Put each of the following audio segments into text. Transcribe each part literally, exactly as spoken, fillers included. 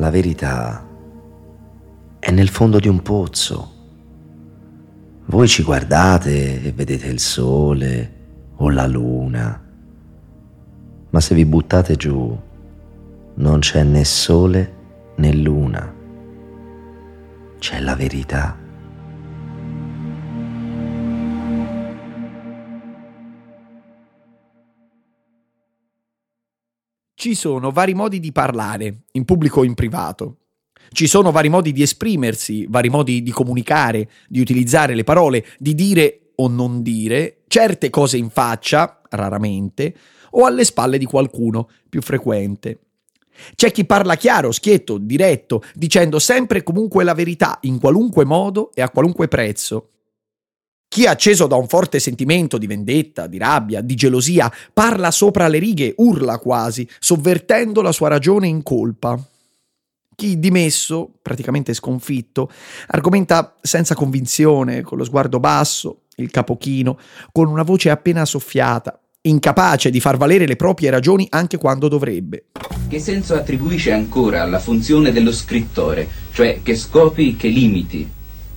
La verità è nel fondo di un pozzo. Voi ci guardate e vedete il sole o la luna, ma se vi buttate giù non c'è né sole né luna, c'è la verità. Ci sono vari modi di parlare, in pubblico o in privato. Ci sono vari modi di esprimersi, vari modi di comunicare, di utilizzare le parole, di dire o non dire certe cose in faccia, raramente, o alle spalle di qualcuno, più frequente. C'è chi parla chiaro, schietto, diretto, dicendo sempre e comunque la verità, in qualunque modo e a qualunque prezzo. Chi è acceso da un forte sentimento di vendetta, di rabbia, di gelosia, parla sopra le righe, urla quasi, sovvertendo la sua ragione in colpa. Chi dimesso, praticamente sconfitto, argomenta senza convinzione, con lo sguardo basso, il capo chino, con una voce appena soffiata, incapace di far valere le proprie ragioni anche quando dovrebbe. Che senso attribuisce ancora alla funzione dello scrittore? Cioè, che scopi, che limiti?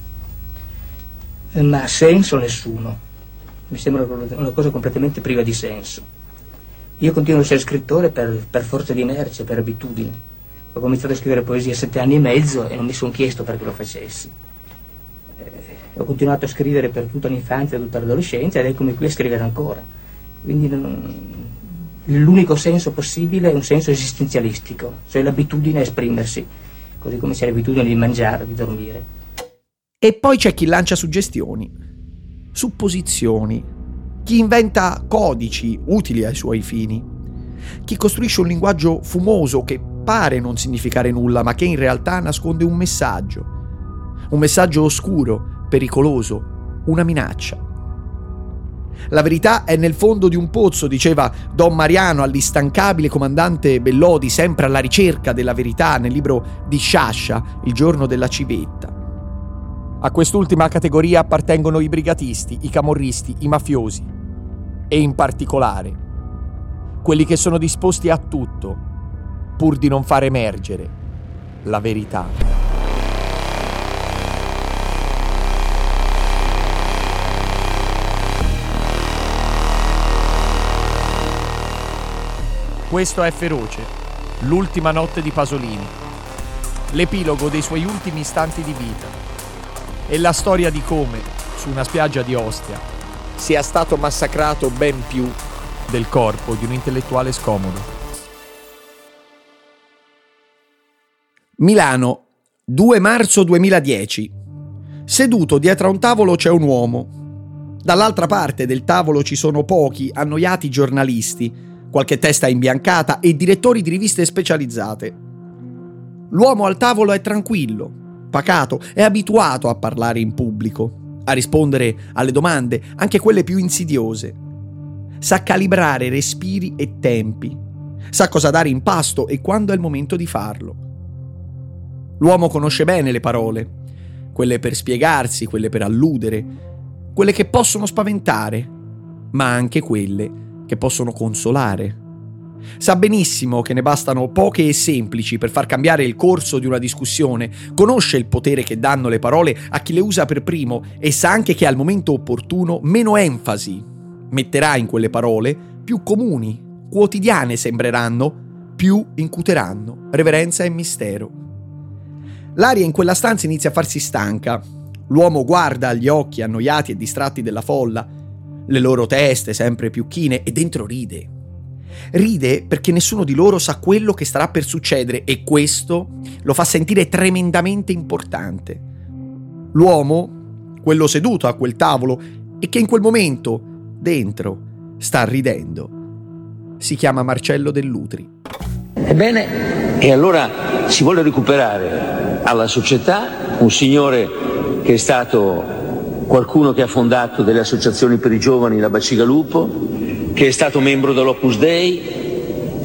Ma senso nessuno. Mi sembra una cosa completamente priva di senso. Io continuo a essere scrittore per, per forza di inerzia, per abitudine. Ho cominciato a scrivere poesia a sette anni e mezzo e non mi sono chiesto perché lo facessi. Eh, ho continuato a scrivere per tutta l'infanzia e tutta l'adolescenza ed eccomi qui a scrivere ancora. Quindi non, l'unico senso possibile è un senso esistenzialistico, cioè l'abitudine a esprimersi, così come c'è l'abitudine di mangiare, di dormire. E poi c'è chi lancia suggestioni, supposizioni, chi inventa codici utili ai suoi fini, chi costruisce un linguaggio fumoso che pare non significare nulla, ma che in realtà nasconde un messaggio, un messaggio oscuro, pericoloso, una minaccia. La verità è nel fondo di un pozzo, diceva Don Mariano all'instancabile comandante Bellodi, sempre alla ricerca della verità, nel libro di Sciascia, Il giorno della civetta. A quest'ultima categoria appartengono i brigatisti, i camorristi, i mafiosi e in particolare quelli che sono disposti a tutto pur di non far emergere la verità. Questo è Feroce, l'ultima notte di Pasolini, l'epilogo dei suoi ultimi istanti di vita e la storia di come, su una spiaggia di Ostia, sia stato massacrato ben più del corpo di un intellettuale scomodo. Milano, due marzo duemiladieci. Seduto dietro a un tavolo c'è un uomo. Dall'altra parte del tavolo ci sono pochi, annoiati giornalisti, qualche testa imbiancata e direttori di riviste specializzate. L'uomo al tavolo è tranquillo, pacato, è abituato a parlare in pubblico, a rispondere alle domande, anche quelle più insidiose. Sa calibrare respiri e tempi, sa cosa dare in pasto e quando è il momento di farlo. L'uomo conosce bene le parole, quelle per spiegarsi, quelle per alludere, quelle che possono spaventare, ma anche quelle che possono consolare. Sa benissimo che ne bastano poche e semplici per far cambiare il corso di una discussione, conosce il potere che danno le parole a chi le usa per primo e sa anche che al momento opportuno meno enfasi metterà in quelle parole, più comuni, quotidiane sembreranno, più incuteranno reverenza e mistero. L'aria in quella stanza inizia a farsi stanca. L'uomo guarda agli occhi annoiati e distratti della folla, le loro teste sempre più chine, e dentro ride. Ride perché nessuno di loro sa quello che starà per succedere e questo lo fa sentire tremendamente importante. L'uomo, quello seduto a quel tavolo e che in quel momento, dentro, sta ridendo, si chiama Marcello Dell'Utri. Ebbene, e allora si vuole recuperare alla società un signore che è stato qualcuno che ha fondato delle associazioni per i giovani, la Bacigalupo, che è stato membro dell'Opus Dei,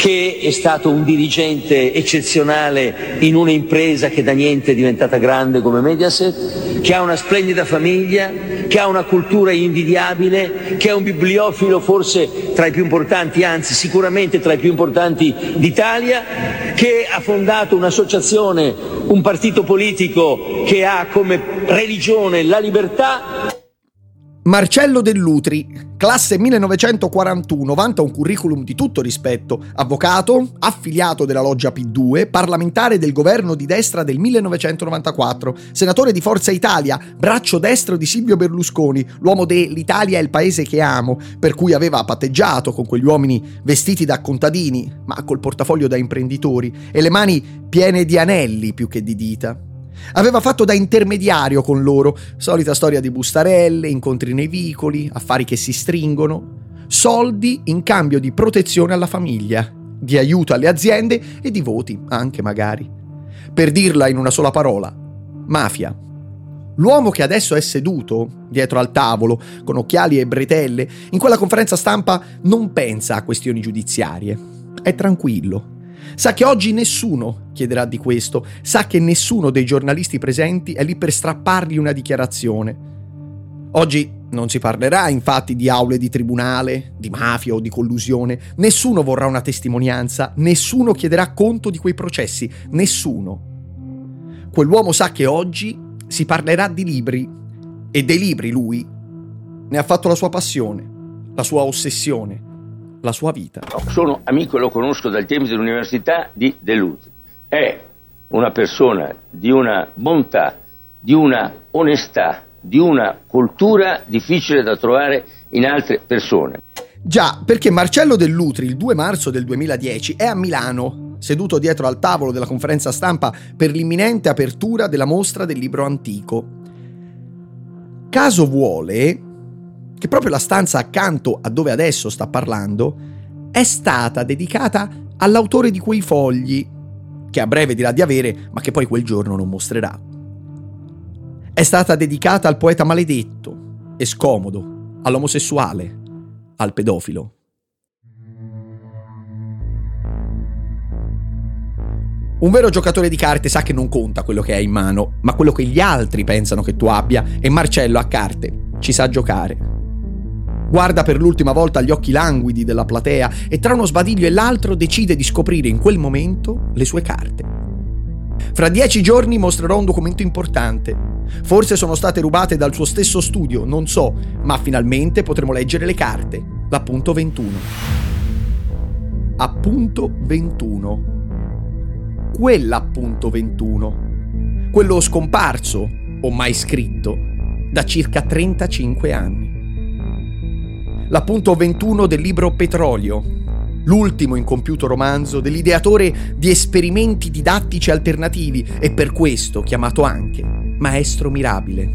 che è stato un dirigente eccezionale in un'impresa che da niente è diventata grande come Mediaset, che ha una splendida famiglia, che ha una cultura invidiabile, che è un bibliofilo forse tra i più importanti, anzi sicuramente tra i più importanti d'Italia, che ha fondato un'associazione, un partito politico che ha come religione la libertà. Marcello Dell'Utri, classe millenovecentoquarantuno, vanta un curriculum di tutto rispetto: avvocato, affiliato della loggia P due, parlamentare del governo di destra del millenovecentonovantaquattro, senatore di Forza Italia, braccio destro di Silvio Berlusconi, l'uomo de "l'Italia è il paese che amo", per cui aveva patteggiato con quegli uomini vestiti da contadini, ma col portafoglio da imprenditori, e le mani piene di anelli più che di dita. Aveva fatto da intermediario con loro, solita storia di bustarelle, incontri nei vicoli, affari che si stringono, soldi in cambio di protezione alla famiglia, di aiuto alle aziende e di voti, anche magari. Per dirla in una sola parola: mafia. L'uomo che adesso è seduto dietro al tavolo, con occhiali e bretelle, in quella conferenza stampa non pensa a questioni giudiziarie. È tranquillo. Sa che oggi nessuno chiederà di questo, sa che nessuno dei giornalisti presenti è lì per strappargli una dichiarazione. Oggi non si parlerà infatti di aule di tribunale, di mafia o di collusione, nessuno vorrà una testimonianza, nessuno chiederà conto di quei processi, nessuno. Quell'uomo sa che oggi si parlerà di libri, e dei libri lui ne ha fatto la sua passione, la sua ossessione, la sua vita. Sono amico e lo conosco dal tempo dell'università di Dell'Utri. È una persona di una bontà, di una onestà, di una cultura difficile da trovare in altre persone. Già, perché Marcello Dell'Utri il due marzo del duemiladieci è a Milano, seduto dietro al tavolo della conferenza stampa per l'imminente apertura della mostra del libro antico. Caso vuole che proprio la stanza accanto a dove adesso sta parlando è stata dedicata all'autore di quei fogli, che a breve dirà di avere, ma che poi quel giorno non mostrerà. È stata dedicata al poeta maledetto e scomodo, all'omosessuale, al pedofilo. Un vero giocatore di carte sa che non conta quello che hai in mano, ma quello che gli altri pensano che tu abbia, e Marcello a carte ci sa giocare. Guarda per l'ultima volta gli occhi languidi della platea e tra uno sbadiglio e l'altro decide di scoprire in quel momento le sue carte. Fra dieci giorni mostrerò un documento importante. Forse sono state rubate dal suo stesso studio, non so, ma finalmente potremo leggere le carte. L'appunto ventuno. Appunto ventuno. Quell'appunto ventuno. Quello scomparso, o mai scritto, da circa trentacinque anni. L'appunto ventuno del libro Petrolio, l'ultimo incompiuto romanzo dell'ideatore di esperimenti didattici alternativi e per questo chiamato anche Maestro Mirabile.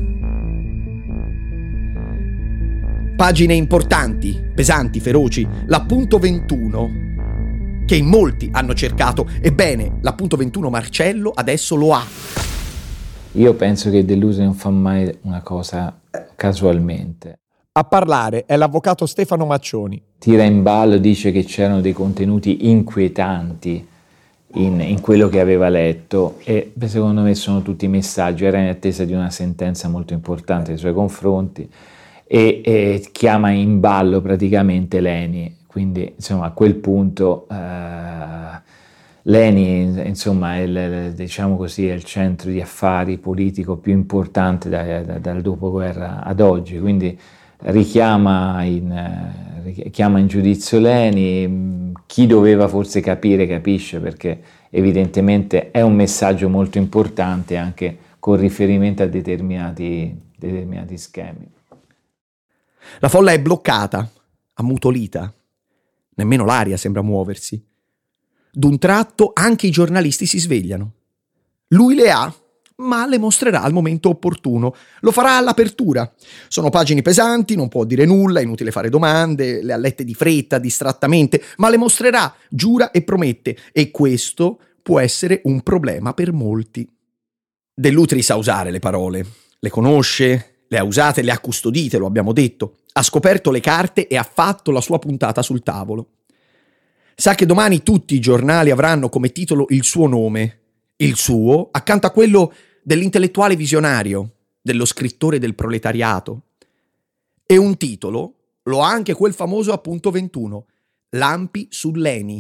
Pagine importanti, pesanti, feroci, l'appunto ventuno, che in molti hanno cercato. Ebbene, l'appunto ventuno Marcello adesso lo ha. Io penso che Dell'Utri non fa mai una cosa casualmente. A parlare è l'avvocato Stefano Maccioni. Tira in ballo, dice che c'erano dei contenuti inquietanti in, in quello che aveva letto e beh, secondo me sono tutti messaggi. Era in attesa di una sentenza molto importante nei suoi confronti e, e chiama in ballo praticamente Leni. Quindi insomma a quel punto eh, Leni insomma è il, diciamo così, è il centro di affari politico più importante da, da, dal dopoguerra ad oggi, quindi richiama in, richiama in giudizio Leni. Chi doveva forse capire capisce, perché evidentemente è un messaggio molto importante anche con riferimento a determinati, determinati schemi. La folla è bloccata, ammutolita, nemmeno l'aria sembra muoversi. D'un tratto anche i giornalisti si svegliano. Lui le ha, ma le mostrerà al momento opportuno. Lo farà all'apertura. Sono pagine pesanti, non può dire nulla, è inutile fare domande, le ha lette di fretta, distrattamente, ma le mostrerà, giura e promette, e questo può essere un problema per molti. Dell'Utri sa usare le parole, le conosce, le ha usate, le ha custodite, lo abbiamo detto, ha scoperto le carte e ha fatto la sua puntata sul tavolo. Sa che domani tutti i giornali avranno come titolo il suo nome, il suo, accanto a quello dell'intellettuale visionario, dello scrittore del proletariato. E un titolo lo ha anche quel famoso appunto ventuno, Lampi sull'Eni.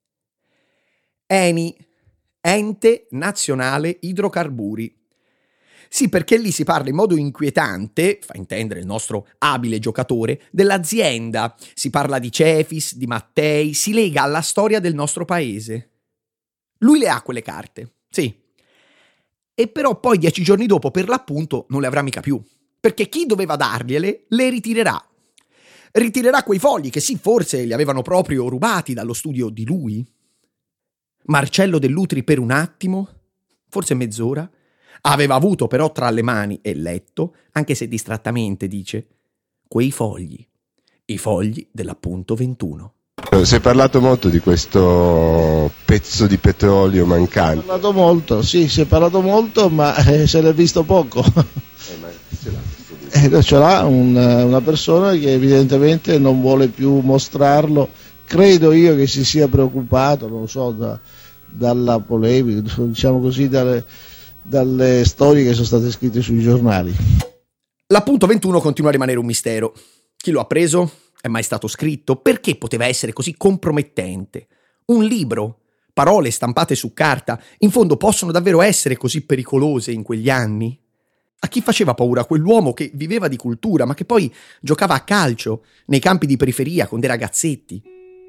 Eni, Ente Nazionale Idrocarburi. Sì, perché lì si parla in modo inquietante, fa intendere il nostro abile giocatore, dell'azienda. Si parla di Cefis, di Mattei, si lega alla storia del nostro paese. Lui le ha quelle carte, sì. E però poi dieci giorni dopo, per l'appunto, non le avrà mica più. Perché chi doveva dargliele, le ritirerà. Ritirerà quei fogli che sì, forse li avevano proprio rubati dallo studio di lui. Marcello Dell'Utri per un attimo, forse mezz'ora, aveva avuto però tra le mani e letto, anche se distrattamente dice, quei fogli, i fogli dell'appunto ventuno. Si è parlato molto di questo pezzo di petrolio mancante. Si è parlato molto, sì, si è parlato molto, ma eh, se l'è visto poco. Eh, ma ce l'ha? Eh, ce l'ha un, una persona che evidentemente non vuole più mostrarlo. Credo io che si sia preoccupato, non so, da, dalla polemica, diciamo così, dalle, dalle storie che sono state scritte sui giornali. L'appunto ventuno continua a rimanere un mistero. Chi lo ha preso? È mai stato scritto? Perché poteva essere così compromettente? Un libro? Parole stampate su carta? In fondo possono davvero essere così pericolose in quegli anni? A chi faceva paura quell'uomo che viveva di cultura, ma che poi giocava a calcio nei campi di periferia con dei ragazzetti?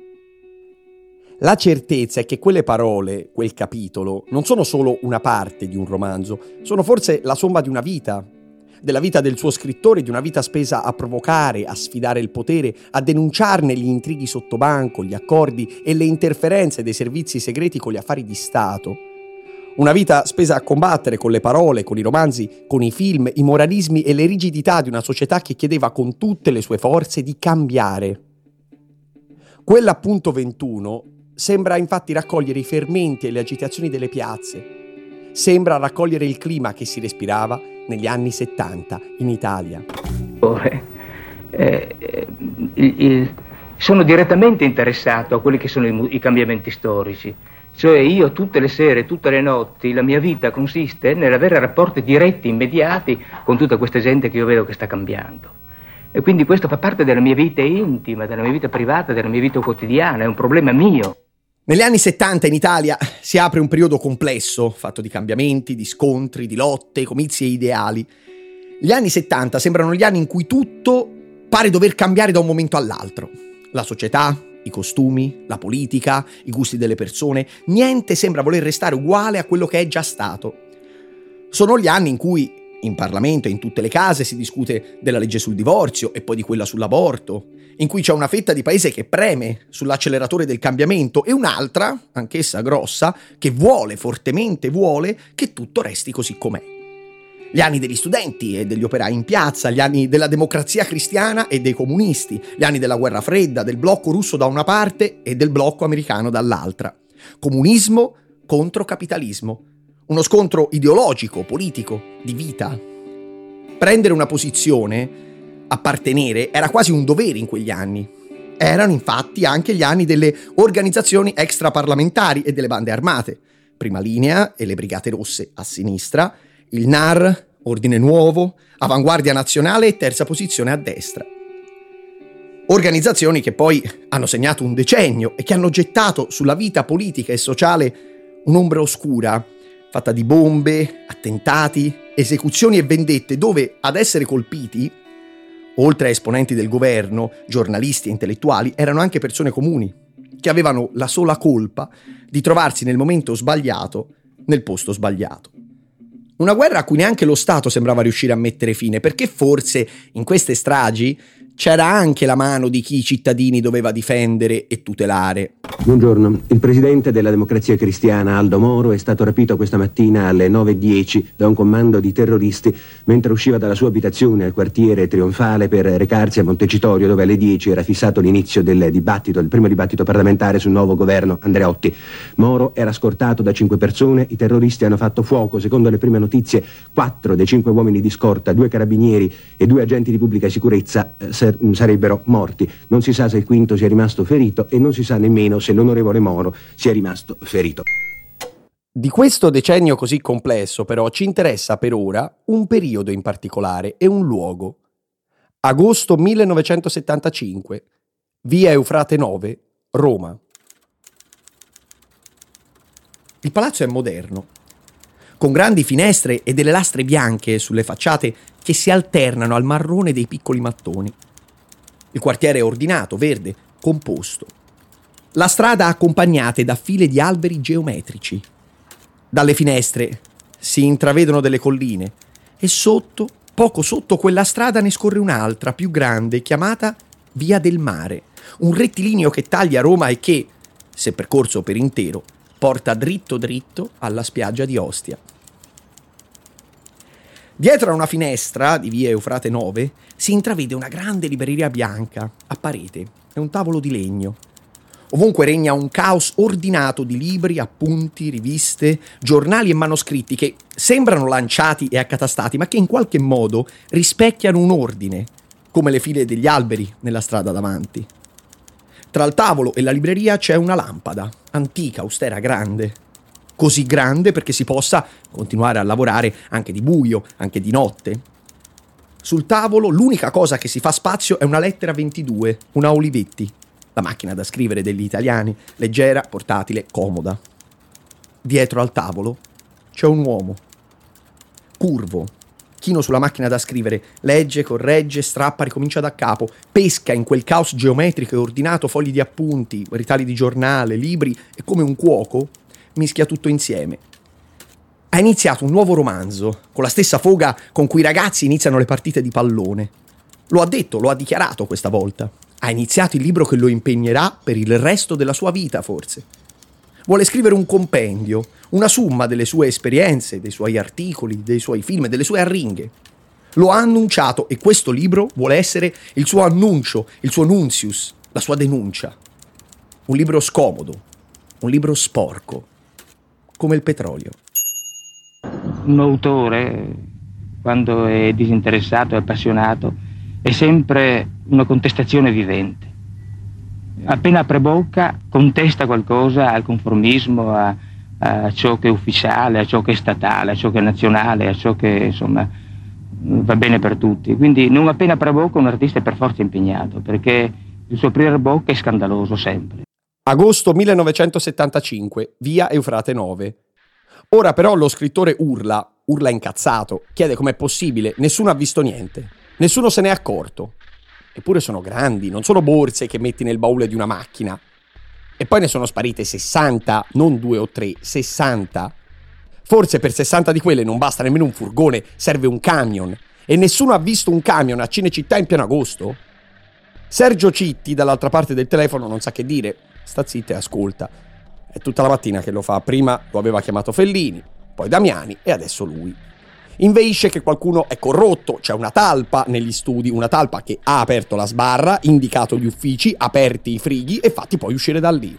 La certezza è che quelle parole, quel capitolo, non sono solo una parte di un romanzo, sono forse la somma di una vita, della vita del suo scrittore, di una vita spesa a provocare, a sfidare il potere, a denunciarne gli intrighi sottobanco, gli accordi e le interferenze dei servizi segreti con gli affari di Stato. Una vita spesa a combattere con le parole, con i romanzi, con i film, i moralismi e le rigidità di una società che chiedeva con tutte le sue forze di cambiare. Quell'appunto ventuno sembra infatti raccogliere i fermenti e le agitazioni delle piazze. Sembra raccogliere il clima che si respirava negli anni settanta in Italia. Eh, eh, il, il, sono direttamente interessato a quelli che sono i, i cambiamenti storici. Cioè io tutte le sere, tutte le notti, la mia vita consiste nell'avere rapporti diretti, immediati con tutta questa gente che io vedo che sta cambiando. E quindi questo fa parte della mia vita intima, della mia vita privata, della mia vita quotidiana, è un problema mio. Negli anni settanta in Italia si apre un periodo complesso, fatto di cambiamenti, di scontri, di lotte, comizi e ideali. Gli anni settanta sembrano gli anni in cui tutto pare dover cambiare da un momento all'altro. La società, i costumi, la politica, i gusti delle persone, niente sembra voler restare uguale a quello che è già stato. Sono gli anni in cui in Parlamento e in tutte le case si discute della legge sul divorzio e poi di quella sull'aborto, in cui c'è una fetta di paese che preme sull'acceleratore del cambiamento e un'altra, anch'essa grossa, che vuole, fortemente vuole, che tutto resti così com'è. Gli anni degli studenti e degli operai in piazza, gli anni della democrazia cristiana e dei comunisti, gli anni della guerra fredda, del blocco russo da una parte e del blocco americano dall'altra. Comunismo contro capitalismo. Uno scontro ideologico, politico, di vita. Prendere una posizione, appartenere, era quasi un dovere in quegli anni. Erano infatti anche gli anni delle organizzazioni extraparlamentari e delle bande armate. Prima linea e le Brigate Rosse a sinistra, il N A R, Ordine Nuovo, Avanguardia Nazionale e Terza Posizione a destra. Organizzazioni che poi hanno segnato un decennio e che hanno gettato sulla vita politica e sociale un'ombra oscura, fatta di bombe, attentati, esecuzioni e vendette, dove ad essere colpiti, oltre a esponenti del governo, giornalisti e intellettuali, erano anche persone comuni, che avevano la sola colpa di trovarsi nel momento sbagliato, nel posto sbagliato. Una guerra a cui neanche lo Stato sembrava riuscire a mettere fine, perché forse in queste stragi c'era anche la mano di chi i cittadini doveva difendere e tutelare. Buongiorno, il presidente della Democrazia Cristiana Aldo Moro è stato rapito questa mattina alle nove e dieci da un commando di terroristi mentre usciva dalla sua abitazione al quartiere Trionfale per recarsi a Montecitorio, dove alle dieci era fissato l'inizio del dibattito, il primo dibattito parlamentare sul nuovo governo Andreotti. Moro era scortato da cinque persone, i terroristi hanno fatto fuoco, secondo le prime notizie quattro dei cinque uomini di scorta, due carabinieri e due agenti di pubblica sicurezza eh, sarebbero morti. Non si sa se il quinto sia rimasto ferito e non si sa nemmeno se invece l'onorevole Moro sia rimasto ferito. Di questo decennio così complesso, però, ci interessa per ora un periodo in particolare e un luogo. Agosto millenovecentosettantacinque, via Eufrate nove, Roma. Il palazzo è moderno, con grandi finestre e delle lastre bianche sulle facciate che si alternano al marrone dei piccoli mattoni. Il quartiere è ordinato, verde, composto. La strada accompagnata da file di alberi geometrici. Dalle finestre si intravedono delle colline e sotto, poco sotto quella strada, ne scorre un'altra, più grande, chiamata Via del Mare, un rettilineo che taglia Roma e che, se percorso per intero, porta dritto dritto alla spiaggia di Ostia. Dietro a una finestra di via Eufrate nove si intravede una grande libreria bianca a parete e un tavolo di legno. Ovunque regna un caos ordinato di libri, appunti, riviste, giornali e manoscritti che sembrano lanciati e accatastati, ma che in qualche modo rispecchiano un ordine, come le file degli alberi nella strada davanti. Tra il tavolo e la libreria c'è una lampada, antica, austera, grande. Così grande perché si possa continuare a lavorare anche di buio, anche di notte. Sul tavolo l'unica cosa che si fa spazio è una lettera ventidue, una Olivetti, la macchina da scrivere degli italiani, leggera, portatile, comoda. Dietro al tavolo c'è un uomo, curvo, chino sulla macchina da scrivere, legge, corregge, strappa, ricomincia da capo, pesca in quel caos geometrico e ordinato fogli di appunti, ritagli di giornale, libri e come un cuoco mischia tutto insieme. Ha iniziato un nuovo romanzo, con la stessa foga con cui i ragazzi iniziano le partite di pallone. Lo ha detto, lo ha dichiarato questa volta. Ha iniziato il libro che lo impegnerà per il resto della sua vita, forse. Vuole scrivere un compendio, una summa delle sue esperienze, dei suoi articoli, dei suoi film, delle sue arringhe. Lo ha annunciato e questo libro vuole essere il suo annuncio, il suo nuntius, la sua denuncia. Un libro scomodo, un libro sporco, come il petrolio. Un autore, quando è disinteressato e appassionato, è sempre una contestazione vivente. Appena apre bocca contesta qualcosa al conformismo, a, a ciò che è ufficiale, a ciò che è statale, a ciò che è nazionale, a ciò che insomma va bene per tutti. Quindi non appena apre bocca un artista è per forza impegnato, perché il suo aprire bocca è scandaloso sempre. Agosto millenovecentosettantacinque, via Eufrate nove. Ora però lo scrittore urla, urla incazzato, chiede com'è possibile, nessuno ha visto niente, nessuno se n'è accorto. Eppure sono grandi, non sono borse che metti nel baule di una macchina. E poi ne sono sparite sessanta, non due o tre, sessanta. Forse per sessanta di quelle non basta nemmeno un furgone, serve un camion. E nessuno ha visto un camion a Cinecittà in pieno agosto? Sergio Citti, dall'altra parte del telefono, non sa che dire. Sta zitta e ascolta. È tutta la mattina che lo fa. Prima lo aveva chiamato Fellini, poi Damiani e adesso lui. Inveisce che qualcuno è corrotto, c'è una talpa negli studi, una talpa che ha aperto la sbarra, indicato gli uffici, aperti i frighi e fatti poi uscire da lì.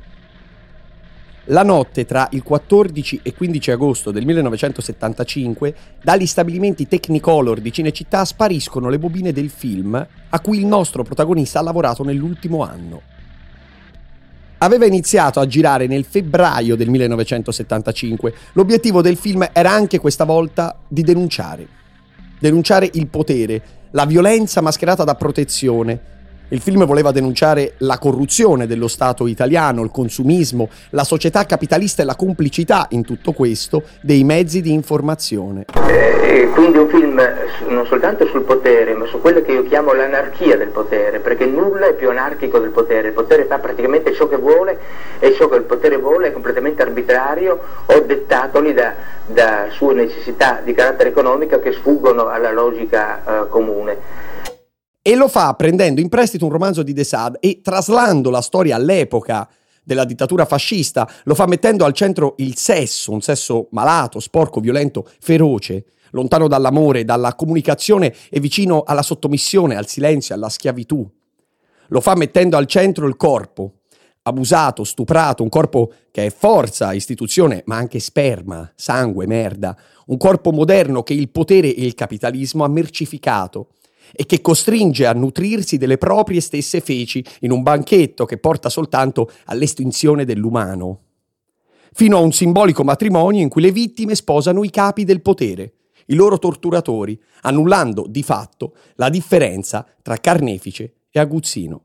La notte tra il quattordici e quindici agosto del millenovecentosettantacinque, dagli stabilimenti Technicolor di Cinecittà spariscono le bobine del film a cui il nostro protagonista ha lavorato nell'ultimo anno. Aveva iniziato a girare nel febbraio del millenovecentosettantacinque. L'obiettivo del film era anche questa volta di denunciare. Denunciare il potere, la violenza mascherata da protezione. Il film voleva denunciare la corruzione dello Stato italiano, il consumismo, la società capitalista e la complicità in tutto questo dei mezzi di informazione. Eh, quindi un film non soltanto sul potere, ma su quello che io chiamo l'anarchia del potere, perché nulla è più anarchico del potere. Il potere fa praticamente ciò che vuole e ciò che il potere vuole è completamente arbitrario o dettatoli da, da sue necessità di carattere economico che sfuggono alla logica eh, comune. E lo fa prendendo in prestito un romanzo di De Sade e traslando la storia all'epoca della dittatura fascista. Lo fa mettendo al centro il sesso, un sesso malato, sporco, violento, feroce, lontano dall'amore, dalla comunicazione e vicino alla sottomissione, al silenzio, alla schiavitù. Lo fa mettendo al centro il corpo, abusato, stuprato, un corpo che è forza, istituzione, ma anche sperma, sangue, merda. Un corpo moderno che il potere e il capitalismo ha mercificato. e che costringe a nutrirsi delle proprie stesse feci in un banchetto che porta soltanto all'estinzione dell'umano, fino a un simbolico matrimonio in cui le vittime sposano i capi del potere, i loro torturatori, annullando di fatto la differenza tra carnefice e aguzzino.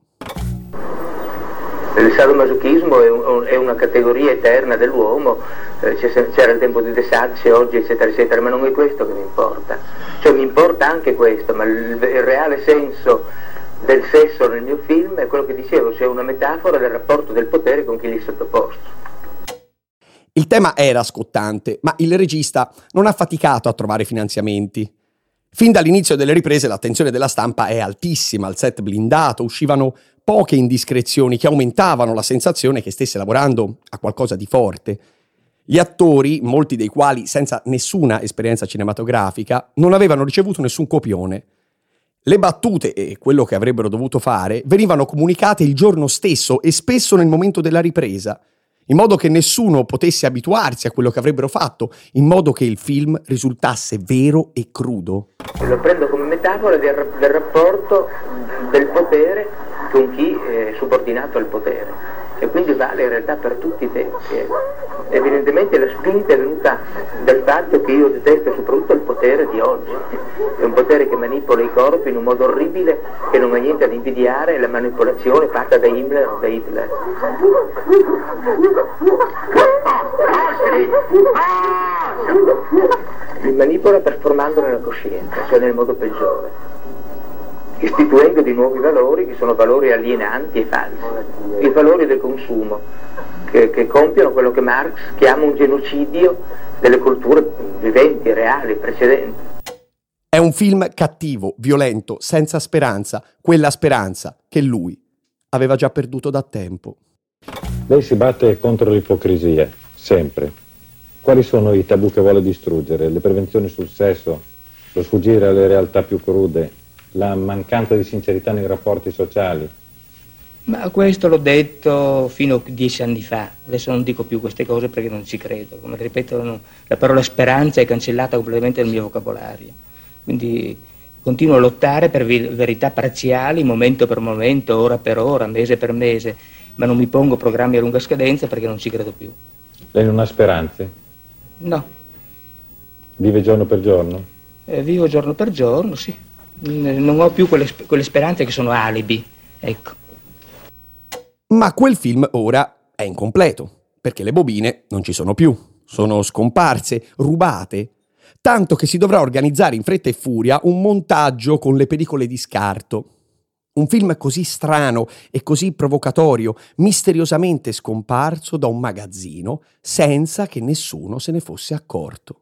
Il sadomasochismo è, un, è una categoria eterna dell'uomo, eh, c'era il tempo di De Sacce, oggi eccetera eccetera, ma non è questo che mi importa. Cioè mi importa anche questo, ma il, il reale senso del sesso nel mio film è quello che dicevo, cioè una metafora del rapporto del potere con chi gli è sottoposto. Il tema era scottante, ma il regista non ha faticato a trovare finanziamenti. Fin dall'inizio delle riprese l'attenzione della stampa è altissima, al set blindato uscivano poche indiscrezioni che aumentavano la sensazione che stesse lavorando a qualcosa di forte. Gli attori, molti dei quali senza nessuna esperienza cinematografica, non avevano ricevuto nessun copione. Le battute e quello che avrebbero dovuto fare venivano comunicate il giorno stesso e spesso nel momento della ripresa, in modo che nessuno potesse abituarsi a quello che avrebbero fatto, in modo che il film risultasse vero e crudo. Lo prendo come metafora del, del rapporto del potere con chi è subordinato al potere, e quindi vale in realtà per tutti i tempi. Evidentemente la spinta è venuta dal fatto che io detesto soprattutto il potere di oggi, è un potere che manipola i corpi in un modo orribile che non ha niente da invidiare, è la manipolazione fatta da Himmler o da Hitler. Mi manipola trasformando nella coscienza, cioè nel modo peggiore, istituendo di nuovi valori che sono valori alienanti e falsi, i valori del consumo, che, che compiono quello che Marx chiama un genocidio delle culture viventi, reali, precedenti. È un film cattivo, violento, senza speranza, quella speranza che lui aveva già perduto da tempo. Lei si batte contro l'ipocrisia, sempre. Quali sono i tabù che vuole distruggere? Le prevenzioni sul sesso, lo sfuggire alle realtà più crude, la mancanza di sincerità nei rapporti sociali? Ma questo l'ho detto fino a dieci anni fa, adesso non dico più queste cose perché non ci credo. Come ripeto, no, la parola speranza è cancellata completamente dal mio vocabolario. Quindi continuo a lottare per verità parziali, momento per momento, ora per ora, mese per mese, ma non mi pongo programmi a lunga scadenza perché non ci credo più. Lei non ha speranze? No. Vive giorno per giorno? Eh, vivo giorno per giorno, sì. Non ho più quelle, quelle speranze che sono alibi, ecco. Ma quel film ora è incompleto, perché le bobine non ci sono più, sono scomparse, rubate, tanto che si dovrà organizzare in fretta e furia un montaggio con le pellicole di scarto. Un film così strano e così provocatorio, misteriosamente scomparso da un magazzino senza che nessuno se ne fosse accorto.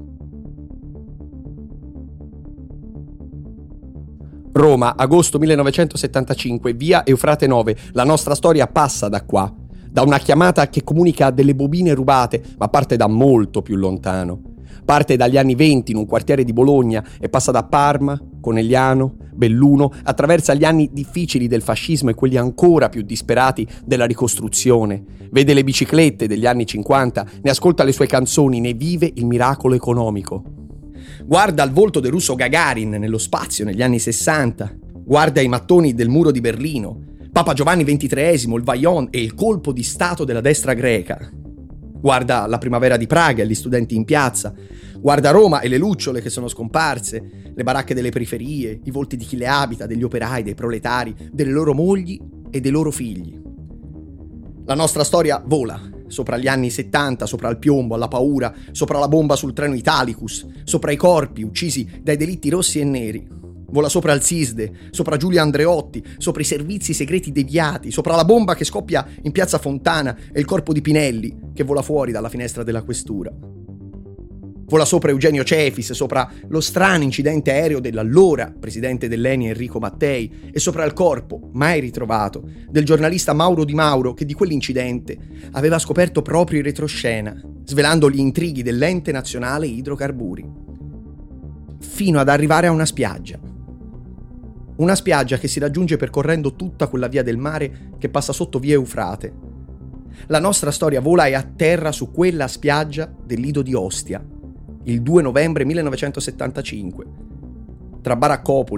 Roma, agosto millenovecentosettantacinque, via Eufrate nove. La nostra storia passa da qua, da una chiamata che comunica delle bobine rubate, ma parte da molto più lontano. Parte dagli anni venti in un quartiere di Bologna e passa da Parma, Conegliano, Belluno, attraversa gli anni difficili del fascismo e quelli ancora più disperati della ricostruzione. Vede le biciclette degli anni cinquanta, ne ascolta le sue canzoni, ne vive il miracolo economico. Guarda il volto del russo Gagarin nello spazio negli anni sessanta, guarda i mattoni del muro di Berlino, Papa Giovanni ventitreesimo, il Vajont e il colpo di stato della destra greca. Guarda la primavera di Praga e gli studenti in piazza, guarda Roma e le lucciole che sono scomparse, le baracche delle periferie, i volti di chi le abita, degli operai, dei proletari, delle loro mogli e dei loro figli. La nostra storia vola sopra gli anni settanta, sopra il piombo, alla paura, sopra la bomba sul treno Italicus, sopra i corpi uccisi dai delitti rossi e neri. Vola sopra il Sisde, sopra Giulio Andreotti, sopra i servizi segreti deviati, sopra la bomba che scoppia in piazza Fontana e il corpo di Pinelli che vola fuori dalla finestra della questura. Vola sopra Eugenio Cefis, sopra lo strano incidente aereo dell'allora presidente dell'Eni Enrico Mattei e sopra il corpo, mai ritrovato, del giornalista Mauro Di Mauro che di quell'incidente aveva scoperto proprio in retroscena, svelando gli intrighi dell'Ente Nazionale Idrocarburi. Fino ad arrivare a una spiaggia. Una spiaggia che si raggiunge percorrendo tutta quella via del mare che passa sotto via Eufrate. La nostra storia vola e atterra su quella spiaggia del Lido di Ostia, il due novembre millenovecentosettantacinque. Tra baraccopoli,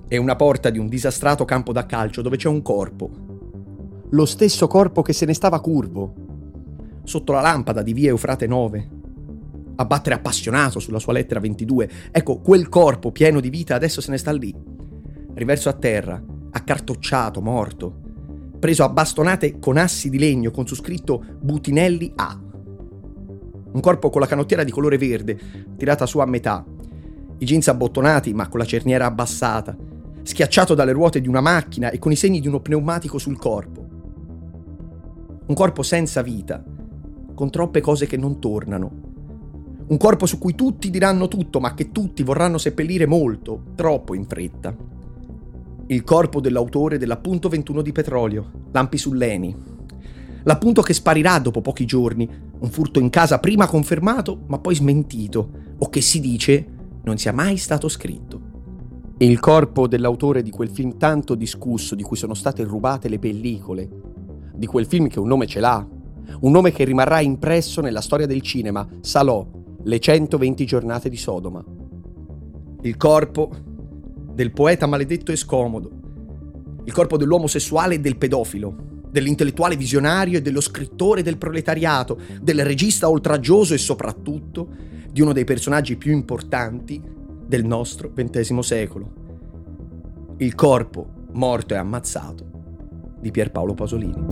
è una porta di un disastrato campo da calcio dove c'è un corpo. Lo stesso corpo che se ne stava curvo, sotto la lampada di via Eufrate nove, a battere appassionato sulla sua lettera ventidue. Ecco, quel corpo pieno di vita adesso se ne sta lì, riverso a terra, accartocciato, morto, preso a bastonate con assi di legno con su scritto Butinelli A. Un corpo con la canottiera di colore verde, tirata su a metà, i jeans abbottonati ma con la cerniera abbassata, schiacciato dalle ruote di una macchina e con i segni di uno pneumatico sul corpo. Un corpo senza vita, con troppe cose che non tornano. Un corpo su cui tutti diranno tutto, ma che tutti vorranno seppellire molto, troppo in fretta. Il corpo dell'autore dell'appunto ventuno di petrolio, Lampi sull'Eni. L'appunto che sparirà dopo pochi giorni, un furto in casa prima confermato, ma poi smentito, o che si dice non sia mai stato scritto. Il corpo dell'autore di quel film tanto discusso, di cui sono state rubate le pellicole, di quel film che un nome ce l'ha, un nome che rimarrà impresso nella storia del cinema, Salò, le centoventi giornate di Sodoma. Il corpo del poeta maledetto e scomodo, il corpo dell'uomo sessuale e del pedofilo, dell'intellettuale visionario e dello scrittore del proletariato, del regista oltraggioso e soprattutto di uno dei personaggi più importanti del nostro ventesimo secolo. Il corpo, morto e ammazzato, di Pierpaolo Pasolini.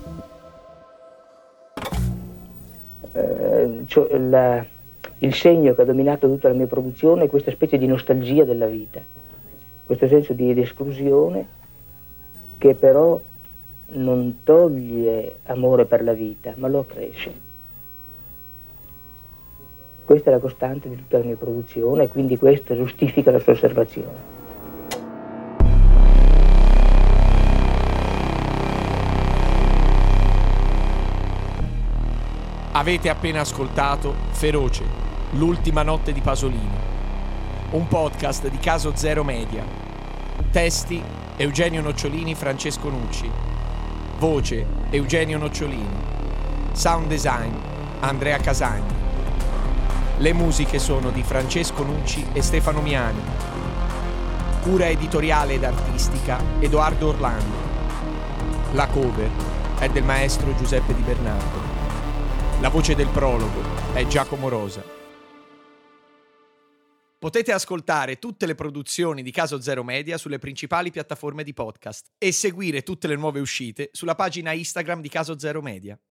Eh, cioè la, il segno che ha dominato tutta la mia produzione è questa specie di nostalgia della vita, questo senso di, di esclusione che però non toglie amore per la vita, ma lo accresce. Questa è la costante di tutta la mia produzione e quindi questo giustifica la sua osservazione. Avete appena ascoltato Feroce, l'ultima notte di Pasolini, un podcast di Caso Zero Media. Testi Eugenio Nocciolini, Francesco Nucci. Voce Eugenio Nocciolini. Sound design Andrea Casagni. Le musiche sono di Francesco Nucci e Stefano Miani. Cura editoriale ed artistica Edoardo Orlando. La cover è del maestro Giuseppe Di Bernardo. La voce del prologo è Giacomo Rosa. Potete ascoltare tutte le produzioni di Caso Zero Media sulle principali piattaforme di podcast e seguire tutte le nuove uscite sulla pagina Instagram di Caso Zero Media.